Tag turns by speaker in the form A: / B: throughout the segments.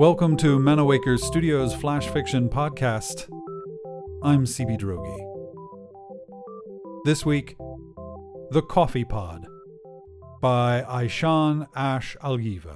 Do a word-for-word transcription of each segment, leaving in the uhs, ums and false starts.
A: Welcome to Manawaker Studios Flash Fiction Podcast. I'm C B Droege. This week, The Coffee Pod by Aishan Ash Alyiva.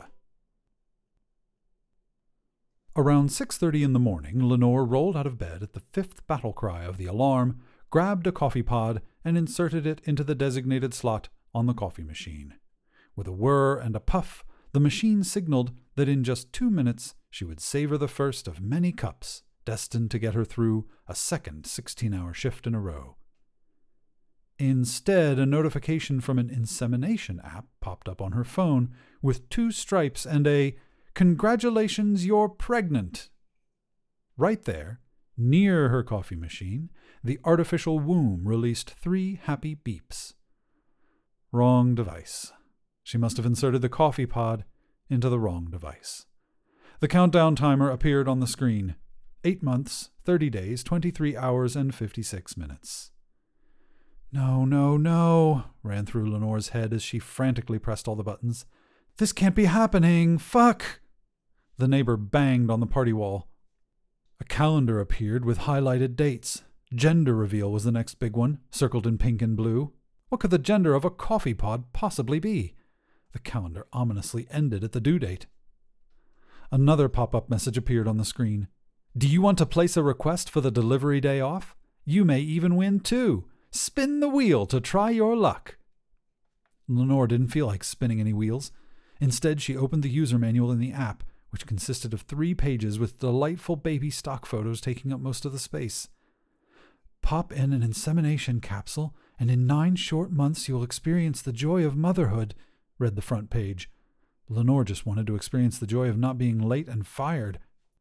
A: Around six thirty in the morning, Lenore rolled out of bed at the fifth battle cry of the alarm, grabbed a coffee pod, and inserted it into the designated slot on the coffee machine. With a whir and a puff, the machine signaled that in just two minutes she would savor the first of many cups, destined to get her through a second sixteen-hour shift in a row. Instead, a notification from an insemination app popped up on her phone with two stripes and a "Congratulations, you're pregnant." Right there, near her coffee machine, the artificial womb released three happy beeps. Wrong device. She must have inserted the coffee pod into the wrong device. The countdown timer appeared on the screen. Eight months, thirty days, twenty-three hours, and fifty-six minutes. No, no, no, ran through Lenore's head as she frantically pressed all the buttons. This can't be happening. Fuck! The neighbor banged on the party wall. A calendar appeared with highlighted dates. Gender reveal was the next big one, circled in pink and blue. What could the gender of a coffee pod possibly be? The calendar ominously ended at the due date. Another pop-up message appeared on the screen. Do you want to place a request for the delivery day off? You may even win too. Spin the wheel to try your luck. Lenore didn't feel like spinning any wheels. Instead, she opened the user manual in the app, which consisted of three pages with delightful baby stock photos taking up most of the space. Pop in an insemination capsule, and in nine short months you'll experience the joy of motherhood, read the front page. Lenore just wanted to experience the joy of not being late and fired.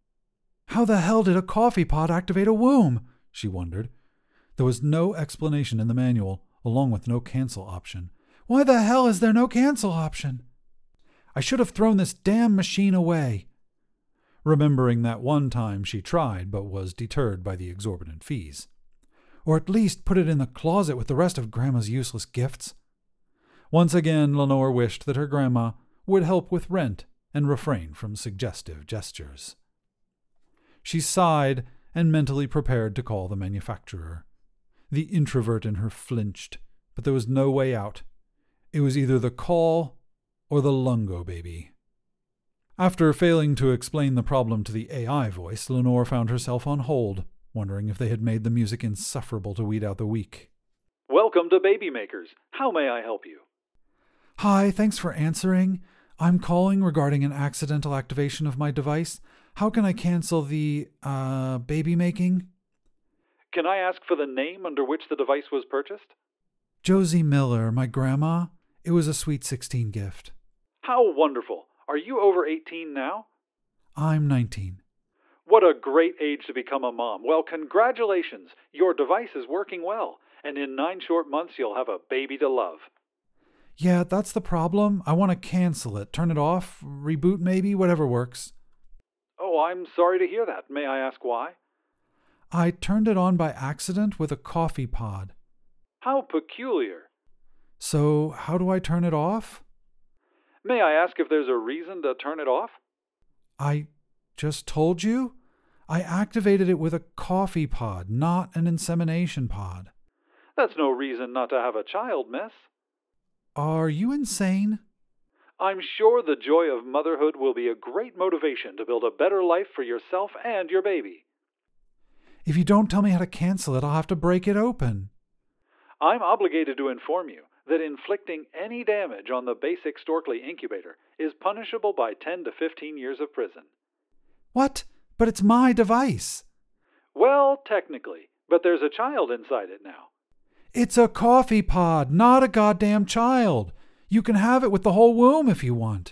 A: How the hell did a coffee pod activate a womb? She wondered. There was no explanation in the manual, along with no cancel option. Why the hell is there no cancel option? I should have thrown this damn machine away. Remembering that one time she tried but was deterred by the exorbitant fees. Or at least put it in the closet with the rest of Grandma's useless gifts. Once again, Lenore wished that her grandma would help with rent and refrain from suggestive gestures. She sighed and mentally prepared to call the manufacturer. The introvert in her flinched, but there was no way out. It was either the call or the lungo baby. After failing to explain the problem to the A I voice, Lenore found herself on hold, wondering if they had made the music insufferable to weed out the weak.
B: Welcome to Baby Makers. How may I help you?
A: Hi, thanks for answering. I'm calling regarding an accidental activation of my device. How can I cancel the, uh, baby making?
B: Can I ask for the name under which the device was purchased?
A: Josie Miller, my grandma. It was a sweet sixteen gift.
B: How wonderful. Are you over eighteen now?
A: I'm nineteen.
B: What a great age to become a mom. Well, congratulations. Your device is working well, and in nine short months you'll have a baby to love.
A: Yeah, that's the problem. I want to cancel it. Turn it off, reboot maybe, whatever works.
B: Oh, I'm sorry to hear that. May I ask why?
A: I turned it on by accident with a coffee pod.
B: How peculiar.
A: So, how do I turn it off?
B: May I ask if there's a reason to turn it off?
A: I just told you? I activated it with a coffee pod, not an insemination pod.
B: That's no reason not to have a child, miss.
A: Are you insane?
B: I'm sure the joy of motherhood will be a great motivation to build a better life for yourself and your baby.
A: If you don't tell me how to cancel it, I'll have to break it open.
B: I'm obligated to inform you that inflicting any damage on the basic Storkley incubator is punishable by ten to fifteen years of prison.
A: What? But it's my device.
B: Well, technically, but there's a child inside it now.
A: It's a coffee pod, not a goddamn child. You can have it with the whole womb if you want.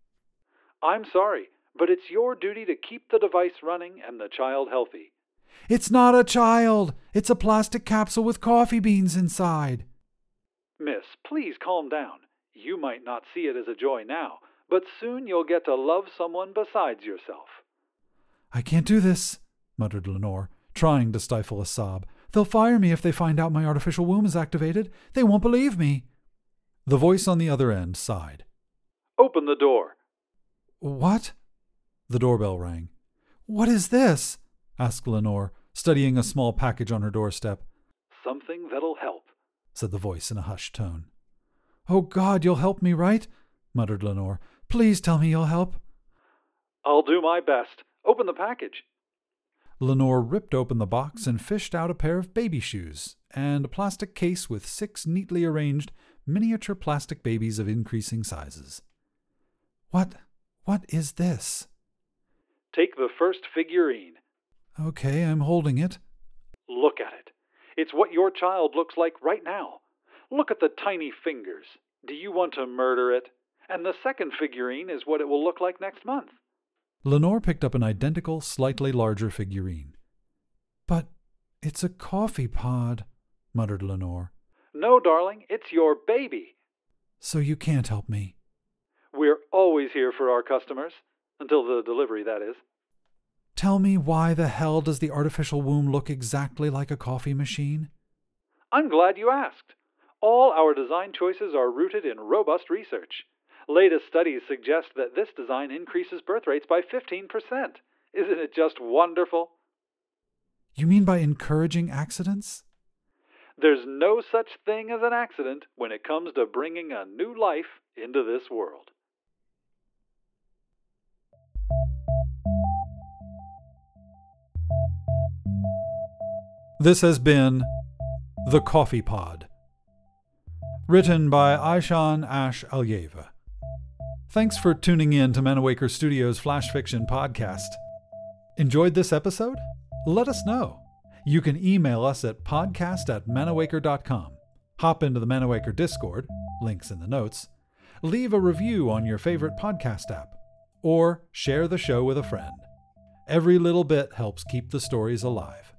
B: I'm sorry, but it's your duty to keep the device running and the child healthy.
A: It's not a child. It's a plastic capsule with coffee beans inside.
B: Miss, please calm down. You might not see it as a joy now, but soon you'll get to love someone besides yourself.
A: I can't do this, muttered Lenore, trying to stifle a sob. They'll fire me if they find out my artificial womb is activated. They won't believe me. The voice on the other end sighed.
B: Open the door.
A: What? The doorbell rang. "What is this?" asked Lenore, studying a small package on her doorstep.
B: "Something that'll help,"
A: said the voice in a hushed tone. "Oh, God, you'll help me, right?" muttered Lenore. "Please tell me you'll help."
B: "I'll do my best. Open the package."
A: Lenore ripped open the box and fished out a pair of baby shoes and a plastic case with six neatly arranged miniature plastic babies of increasing sizes. What, what is this?"
B: "Take the first figurine."
A: "Okay, I'm holding it."
B: "Look at it. It's what your child looks like right now. Look at the tiny fingers. Do you want to murder it? And the second figurine is what it will look like next month."
A: Lenore picked up an identical, slightly larger figurine. "But it's a coffee pod," muttered Lenore.
B: "No, darling, it's your baby."
A: "So you can't help me?"
B: "We're always here for our customers. Until the delivery, that is."
A: "Tell me, why the hell does the artificial womb look exactly like a coffee machine?"
B: "I'm glad you asked. All our design choices are rooted in robust research. Latest studies suggest that this design increases birth rates by fifteen percent. Isn't it just wonderful?"
A: "You mean by encouraging accidents?"
B: "There's no such thing as an accident when it comes to bringing a new life into this world."
A: This has been The Coffee Pod, written by Aishan Ash Alyeva. Thanks for tuning in to Manawaker Studios Flash Fiction Podcast. Enjoyed this episode? Let us know. You can email us at podcast at manawaker dot com. Hop into the Manawaker Discord, links in the notes. Leave a review on your favorite podcast app, or share the show with a friend. Every little bit helps keep the stories alive.